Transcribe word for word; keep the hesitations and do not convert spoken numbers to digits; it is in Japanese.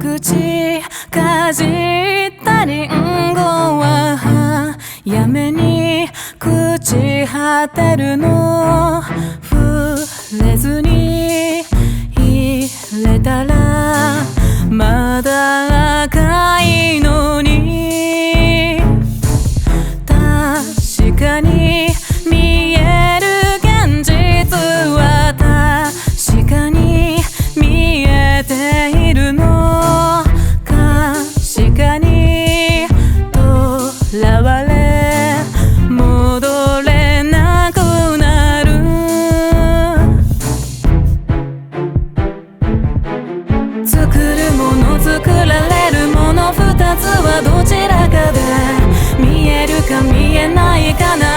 口かじったリンゴは早めに朽ち果てるの。触れずに入れたらまだ赤いのに、確かに見える現実は確かに見えているの。確かにとらわれ戻れなくなる。作るもの作られるもの二つはどちらかで見えるか見えないかな。